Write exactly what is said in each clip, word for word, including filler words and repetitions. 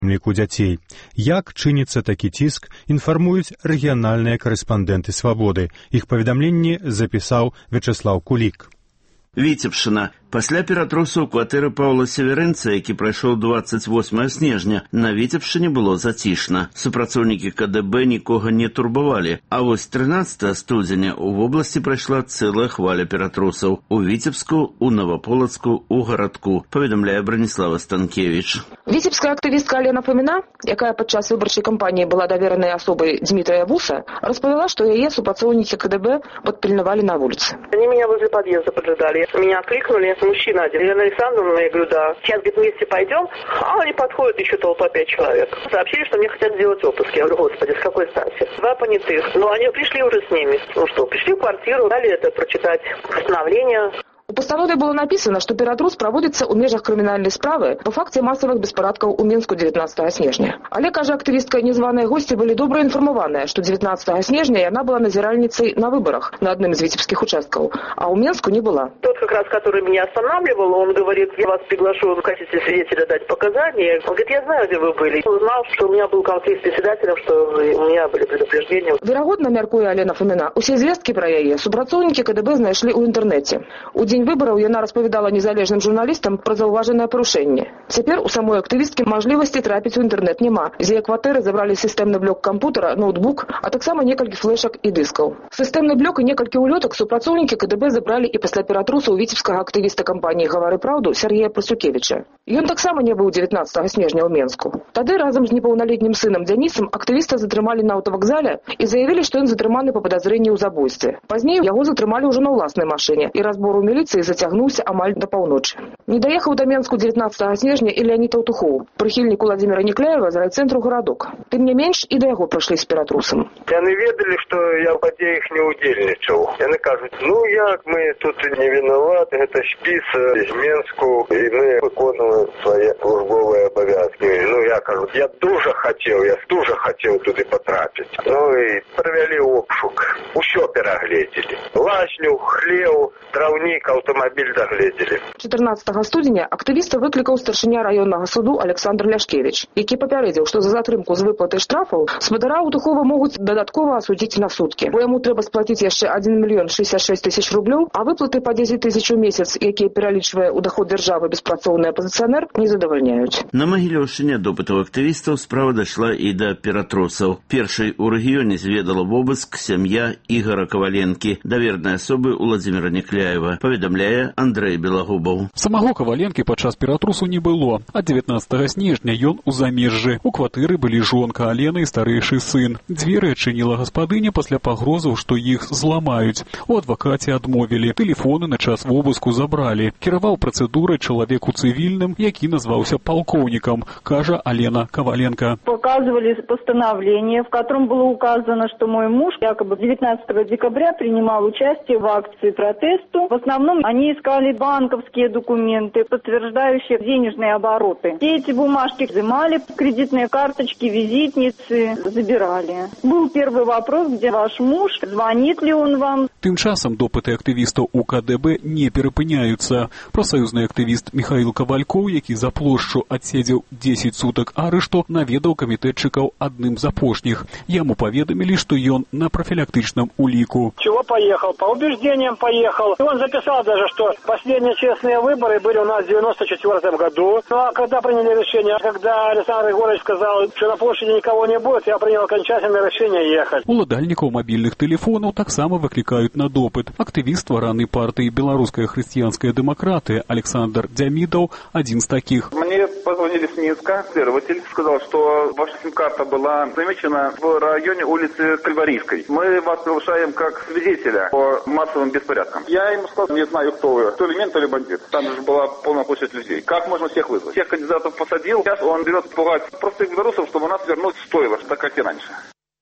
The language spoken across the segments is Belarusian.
ліку дзяцей. Як чыніцца такі ціск, інфармуюць рэгіянальныя карэспандэнты «Свабоды». Іх паведамленні запісаў Вячеслаў Кулік. Віцебшчына. Пасля ператрусу ў кватэры Паўла Северэнца, які прайшоў двадцать восьмага снежня, на Віцебшчыне было зацішна. Супрацоўнікі ка дэ бэ нікога не турбавалі. А вось трынаццатага студзеня ў вобласці прайшла цэлая хваля ператрусаў. У Віцебску, у Наваполацку, у гарадку, паведамляе Браніслава Станкевіч. Віцебская актывістка Алена Фоміна, якая падчас выбарчай кампаніі была даверанай асобай Дмітрия Буса, распавяла, што яе супрацоўнікі ка дэ бэ падпільнавалі на вуліцы. Они меня возле подъезда поджидали. Меня окликнули. Мужчина один. Елена Александровна, я говорю, да. Сейчас, говорит, вместе пойдем. А они подходят, еще толпа пять человек. Сообщили, что мне хотят сделать обыск. Я говорю, господи, с какой стати? Два понятых. Но они пришли уже с ними. Ну что, пришли в квартиру, дали это прочитать постановление. У пастанове было написано, что ператрус проводится у межах криминальной справы по факте массовых беспорядков у Менску девятнадцатого снежня. Але, кажа активистка, незваные гости были добро информованы, что девятнадцатого снежня она была назиральницей на выборах на одном из витебских участков, а у Менску не была. Тот, как раз, который меня останавливал, он говорит, я вас приглашу в качестве свидетеля дать показания. Он говорит, я знаю, где вы были. Узнал, что у меня был конфликт с председателем, что у меня были предупреждения. Верагодна, мяркуе Алена Фоміна, усе звесткі пра яе супрацоўнікі ка дэ бэ знайшлі ў інтэрнэце. У дзень выбораў яна распавядала незалежным журналістам пра заўважанае парушэнне. Цяпер у самой актывісткі мажлівасці трапіць у інтэрнэт няма. З яе кватэры забралі сістэмны блок кампутара, ноутбук, а таксама некалькі флешак і дыскаў. Сістэмны блок і некалькі улётак супрацоўнікі ка дэ бэ забралі і пасля ператрусу ў віцебскага актывіста кампаніі «Гавары праўду» Сергея Прасюкевіча. Ён таксама не быў дзевятнаццатага снежня ў Менску. Тады разам з непаўналетнім сынам Дзянісам актывіста затрымалі на аўтавакзале і заявілі, што ён затрыманы па падазрэнні ў забойстве. Пазней яго затрымалі ўжо на ўласнай машыне, і разбор у міліцыі зацягнуўся амаль да паўночы. Не даехаў да Менску дзевятнаццатага снежня і Леонід Аўтухоў, прыхільнік Уладзіміра Некляева з райцэнтру гарадок. Тым не менш і да яго прыйшлі з ператрусам. Яны ведалі, што я ў падзеях не ўдзельнічаў. Яны кажуць, ну як мы тут не вінаваты, гэта спіс з Менску, і мы выконваем свае службовыя абавязкі. Ну я кажу, я дуже хацеў, я дуже хацеў туды патрапіць. Ну і правялі обшук. Усё перагледзелі. Лазню, хлеў, траўнік, аўтамабіль дагледзелі. чатырнаццатага студзеня актывіста выклікаў старшыня раённага суду Александр Ляшкевич, які папярэдзіў, што за затрымку з выплаты штрафаў спадара Аўтухова могуць дадаткова асудзіць на суткі, бо яму трэба сплаціць яшчэ адзін мільён шэсцьдзесят шэсць тысяч рублёў, а выплаты па дзесяць тысяч у месяц, якія пералічвае ў доход дзяржавы беспрацоўны апазіцыянер, не задавальняюць. На Магілёўшчыне допытаў актывістаў справа дайшла і да ператрусаў. Першай у рэгіёне зведала вобыск сям'я Ігора Каваленкі, давернай асобы Уладзіміра Некляева, паведамляе Андрэй Белагубаў. Самого Каваленкі падчас ператрусу не было, а дзевятнаццатага снежня ён у замежжы. У кватэры былі жонка Алена і старэйшы сын. Дзверы адчыніла гаспадыня пасля пагрозаў, што іх зламаюць. У адвакаце адмовілі. Тэлефоны на час вобыску забралі. Кіраваў працэдурай чалавек у цывільным, які назваўся палкоўнікам, кажа Алена Каваленко. Показывали постановление, в котором было указано, что мой муж якобы девятнадцатого декабря принимал участие в акции протесту. В основном они искали банковские документы, подтверждающие денежные обороты. Все эти бумажки взимали, кредитные карточки, визитницы забирали. Был первый вопрос, где ваш муж, звонит ли он вам. Тым часам допыты актывістаў у ка дэ бэ не перапыняюцца. Прафсаюзны актывіст Михаил Кавалькоў, які за плошчу адседзеў дзесяць сутак арышту, наведаў камітэтчыкаў адным з апошніх. Яму паведамілі, што ён на профилактичном улику. Чего поехал? По убеждениям поехал. И он записал даже, что последние честные выборы были у нас в девяносто четвёртом году. Ну а когда приняли решение? Когда Александр Егорович сказал, что на площади никого не будет, я принял окончательное решение ехать. Уладальнікаў мобильных телефонов таксама выкликают на допыт. Активист ствараны партии «Белорусская христианская демократия» Александр Дямидов один из таких. Мне позвонили с Минска. Следователь сказал, что ваша сим-карта была замечена в районе улицы Кальварийской. Мы вас приглашаем как свидетеля по массовым беспорядкам. Я ему сказал, не знаю, кто вы. То ли мент, то ли бандит. Там же была полная площадь людей. Как можно всех вызвать? Всех кандидатов посадил. Сейчас он берет пугать простых белорусов, чтобы нас вернуть в стойло, так как и раньше.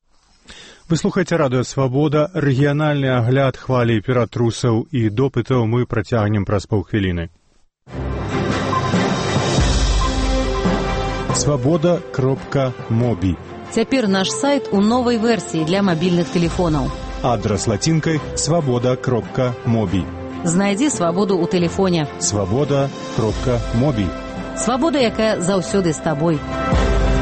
Вы слухаеце радыё «Свабода». Рэгіянальны агляд хвалі ператрусаў і допытаў мы працягнем праз паўхвіліны. свабода кропка моби. Цяпер наш сайт у новай версіі для мабільных тэлефонаў. Адрас лацінкай свабода кропка моби. Знайдзі свабоду ў тэлефоне. свабода кропка моби. Свабода, якая заўсёды з табой.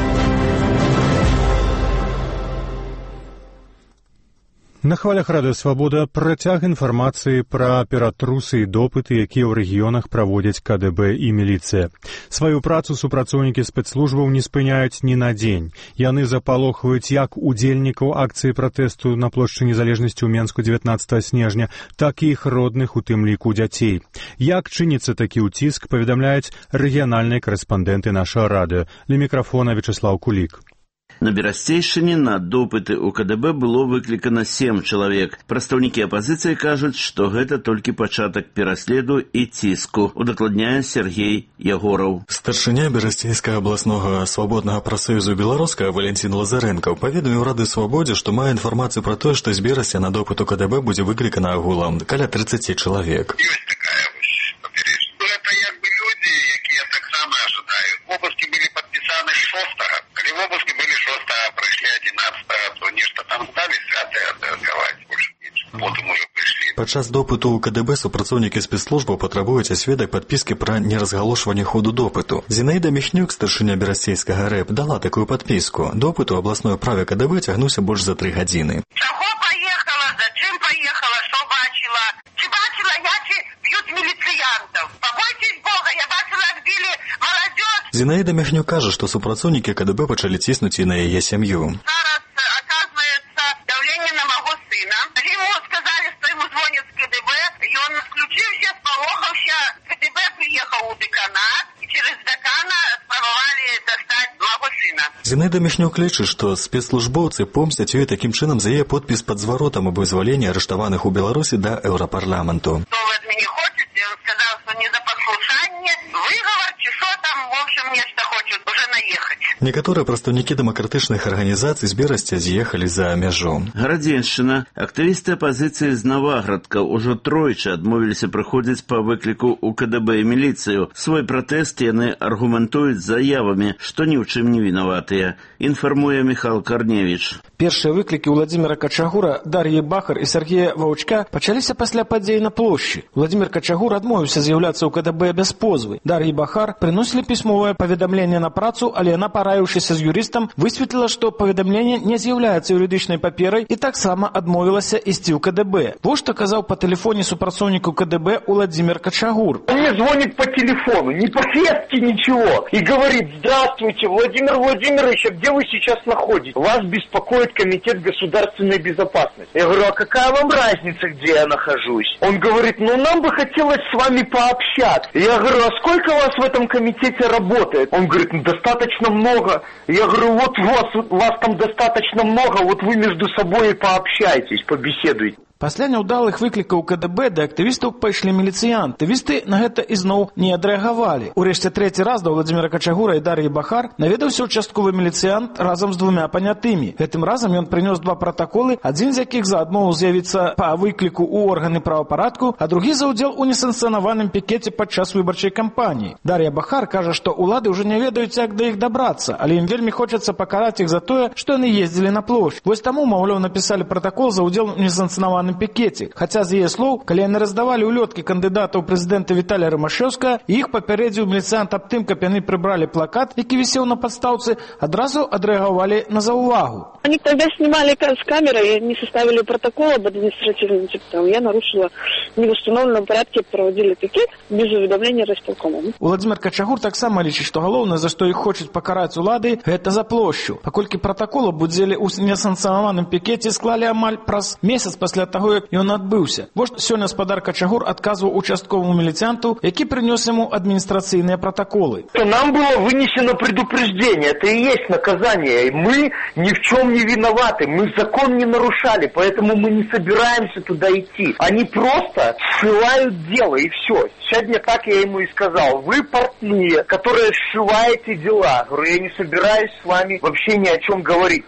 На хвалях Радыё Свабода працяг інфармацыі пра ператрусы і допыты, якія ў рэгіёнах праводзяць ка дэ бэ і міліцыя. Сваю працу супрацоўнікі спецслужбаў не спыняюць ні на дзень. Яны запалохваюць як удзельнікаў акцыі пратэсту на плошчы незалежнасці ў Менску дзевятнаццатага снежня, так і іх родных, у тым ліку дзяцей. Як чыніцца такі ўціск, паведамляюць рэгіянальныя карэспандэнты нашага радыё. Ля мікрафона Вячеслав Кулік. На Берасцейшчыне на допыты ў ка дэ бэ было выклікана сем чалавек. Прадстаўнікі апазіцыі кажуць, што гэта толькі пачатак пераследу і ціску, удакладняе Сергей Ягораў. Старшыня Берасцейскага абласнога свабоднага прафсаюзу беларускага Валентин Лазаренкаў паведаміў Радыё Свабодзе, што мае інфармацыю пра тое, што з берасця на допыт у ка дэ бэ будзе выклікана агулам каля тридцати чалавек. Ёсць такая вось папярэчка. Гэта як бы людзі, якія таксама ажадаюць. Обыскі былі падпісаны шостага. Калі обыскі былі шостага, прайшлі адзінаццатага, то нешта там сталі святыя адгаваць больш менш. Потым ужо прыйшлі. Падчас допыту ў ка дэ бэ супрацоўнікі спецслужбаў патрабуюць ад сведак падпіскі пра неразгалошванне ходу допыту. Зінаіда Міхнюк, старшыня берасцейскага рэп, дала такую падпіску. Допыт у абласной управе ка дэ бэ цягнуўся больш за тры гадзіны. Чаго паехала, за чым паехала, што бачыла? Ці бачыла я, ці б'юць міліцыянтаў? Пабойцесь Бога, я бачыла, як білі маладзёж. Зінаіда Міхнюк кажа, што супрацоўнікі ка дэ бэ пачалі ціснуць і на яе сям'ю. Зараз аказваецца даўленне на маго сына. Ему сказалі, што ему звоняць з ка дэ бэ, ён включыўся, спалохаўся, ка дэ бэ прыехаў у дэканат, і через дэкана спрабавалі дастаць маго сына. Зінаіда Міхнюк лічыць, што спецслужбоўцы помсцяць ёй такім чынам за яе подпіс пад зваротам аб вызваленні арыштаваных у Беларусі да Еўрапарламенту. Што вы ад мяне хочаце? Ён сказаў, што не за паслушанне, выгавар, ці што там, в общем, нешта хочуць уже наехаць. Некаторыя прадстаўнікі дэмакратычных арганізацый з берасця з'ехалі за мяжу. Гарадзеншчына. Актывісты апазіцыі з Наваградка ўжо тройчы адмовіліся прыходзіць па выкліку ў ка дэ бэ і міліцыю. Свой пратэст яны аргументуюць заявамі, што ні ў чым не вінаватыя. Інфармуе Міхал Карневіч. Першыя выклікі Владзіміра Качагура, Дар'і Бахар і Сергея Ваўчка пачаліся пасля падзей на плошчы. Владзімір Качагур адмовіўся з'яўляцца ў ка дэ бэ без позвы. Дар'і Бахар прыносілі пісьмовае паведамленне на працу, але яна, параіўшыся з юрыстам, высветліла, што паведамленне не з'яўляецца юрыдычнай паперай і таксама адмовілася ісці ў ка дэ бэ. Вось што казаў па тэлефоне супрацоўніку ка дэ бэ Владзімір Качагур. Мне звонит по телефону, не по сетке, ничего, и говорит: здравствуйте, Владимир Владимирович, а где вы сейчас находитесь? Вас беспокоит Комитет государственной безопасности. Я говорю: а какая вам разница, где я нахожусь? Он говорит: ну нам бы хотелось с вами пообщаться. Я говорю: а сколько вас в этом комитете работает? Он говорит: ну достаточно много. Я говорю: вот вас, вас там достаточно много, вот вы между собой и пообщайтесь, побеседуйте. Пасля няўдалых выклікаў ка дэ бэ да актывістаў пайшлі міліцыянты. Актывісты на гэта ізноў не адрэагавалі. Урэшце трэці раз да Владзіміра Качагура і Дар'і Бахар наведаўся участковы міліцыянт разам з двумя панятымі. Гэтым разам ён прынёс два пратаколы, адзін з якіх за адмову з'явіцца па выкліку ў органы правапарадку, а другі за ўдзел у несанкцыянаваным пікеце падчас выбарчай кампаніі. Дар'я Бахар кажа, што ўлады ўжо не ведаюць, як да іх дабрацца, але ім вельмі хочацца пакараць іх за тое, што яны ездзілі на плошчу. Вось таму, маўляў, напісалі пратакол за ўдзел у несанкцыянаваным пікеце. Хаця з яе слоў, калі яны раздавалі ўлёткі кандыдата ў прэзідэнта Віталія Рымашэўскага, іх папярэдзіў міліцыянт аб тым, каб яны прыбралі плакат, які вісеў на падстаўцы, адразу адрэагавалі на заўвагу. Они тогда снимали с камеры и не составили протокол об административном типе. Я нарушила в невустановленном порядке, проводили пикет без уведомления райисполкома. Владзімір Качагур таксама лічыць, што галоўнае, за што іх хочуць пакараць улады, гэта за плошчу. Паколькі пратакол аб удзеле ў несанкцыянаваным пікеце склалі амаль праз месяц пасля таго, як ён адбыўся. Вось сёння спадар Качагур адказваў участковому міліцыянту, які прынёс яму адміністрацыйныя пратаколы. Нам было вынесено предупреждение, это и есть наказание. Мы ни в чем не виноваты, мы закон не нарушали, поэтому мы не собираемся туда идти. Они просто сшивают дело, и все. Сегодня так я ему и сказал: вы портные, которые сшиваете дела. Говорю, я не собираюсь с вами вообще ни о чем говорить.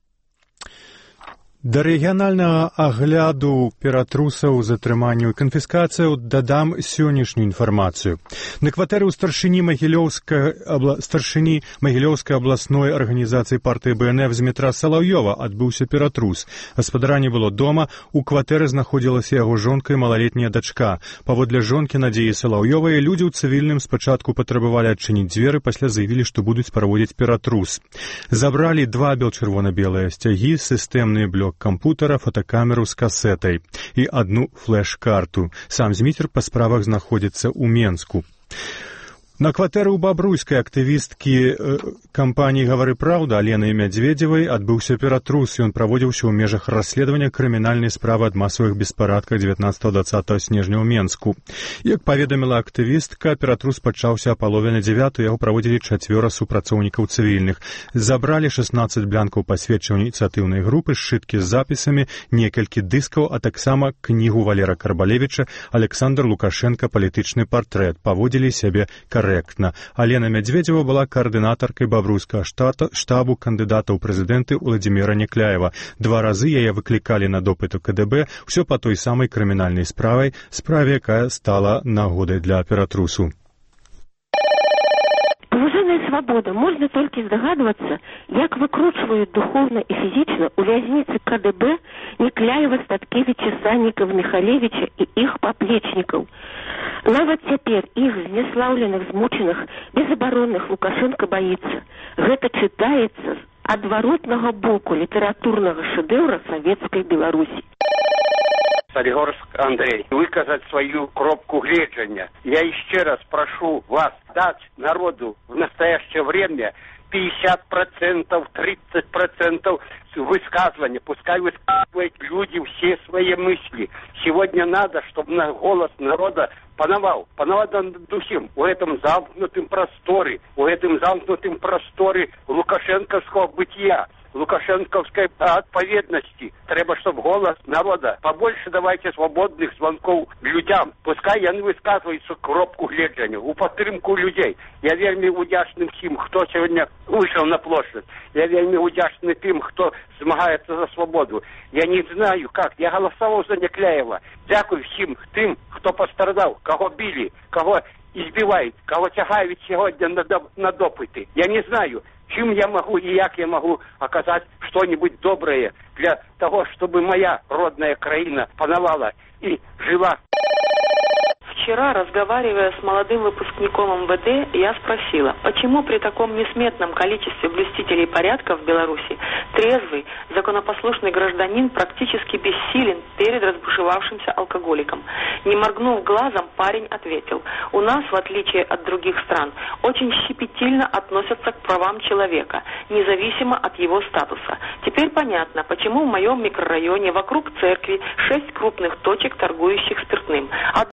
Да рэгіянальнага агляду ператрусаў, затрыманняў і канфіскацыяў дадам сённяшнюю інфармацыю. На кватэры ў старшыні Магілёўскай абла... старшыні Магілёўскай абласной арганізацыі партыі бэ эн эф з метра Салаўёва адбыўся ператрус. Гаспадара не было дома, у кватэры знаходзілася яго жонка і малалетняя дачка. Паводле жонкі Надзеі Салаўёвай, людзі ў цывільным спачатку патрабавалі адчыніць дзверы, пасля заявілі, што будуць праводзіць ператрус. Забралі два бел-чырвона-белыя сцягі, сістэмныя блёкі відэакампутара, фотокамеру з касетай і адну флеш-карту. Сам Зміцер па справах знаходзіцца ў Менску. На кватэры ў бабруйскай актывісткі э, кампаніі «Гавары праўда» Алены Мядзведзевай адбыўся ператрус, ён праводзіўся ў межах расследавання крымінальнай справы ад масавых беспарадках дзевятнаццатага-дваццатага снежня ў Менску. Як паведаміла актывістка, ператрус пачаўся а палове дзевятай, яго праводзілі чацвёра супрацоўнікаў цывільных. Забралі шаснаццаць блянкаў пасведчання ініцыятыўнай групы, сшыткі з запісамі, некалькі дыскаў, а таксама кнігу Валера Карбалевіча «Александр Лукашенко. Палітычны партрэт». Паводзілі сябе карэктна. Алена Мядзведзева была координатаркой бабруйскага штата, штабу кандидата ў прэзідэнты Владимира Некляева. Два разы яе выклікалі на допыт у КДБ, все по той самой крымінальнай справай, справе, якая стала нагодай для ператрусу. Повышенная свобода. Можно только здогадываться, як выкручивают духовно и физично у вязницы КДБ Некляева, Статкевича, Санникова, Михалевича и их поплечников. Нават цяпер іх знеслаўленых, змучаных, безабаронных Лукашенко боится. Гэта чытаецца з адваротнага боку літаратурнага шэдэўра савецкай Беларусі. Солигорск Андрей, выказать свою кропку гледжання. Я еще раз прошу вас дать народу в настоящее время пятьдесят процентов, тридцать процентов высказывания. Пускай высказывают люди все свои мысли. Сегодня надо, чтобы на голос народа пановал, пановал духим у этом замкнутым просторе, у этом замкнутым просторе лукашенковского бытия, лукашенковской отповедности. Треба, чтобы голос народа. Побольше давайте свободных звонков людям. Пускай яны высказываются кропку гледжання, у підтримку людей. Я вельми удячний всім, хто сьогодні вийшов на площадь. Я вельми удячний тим, хто змагається за свободу. Я не знаю, как. Я голосував за Некляєва. Дякую всім тим, хто пострадав, кого били, кого избивают, кого тягають сьогодні на, на допити. Я не знаю, чем я могу и як я могу оказать что-нибудь доброе для того, чтобы моя родная краина пановала и жила. Вчера, разговаривая с молодым выпускником МВД, я спросила, почему при таком несметном количестве блюстителей порядка в Беларуси трезвый, законопослушный гражданин практически бессилен перед разбушевавшимся алкоголиком. Не моргнув глазом, парень ответил, у нас, в отличие от других стран, очень щепетильно относятся к правам человека, независимо от его статуса. Теперь понятно, почему в моем микрорайоне вокруг церкви шесть крупных точек, торгующих спиртным.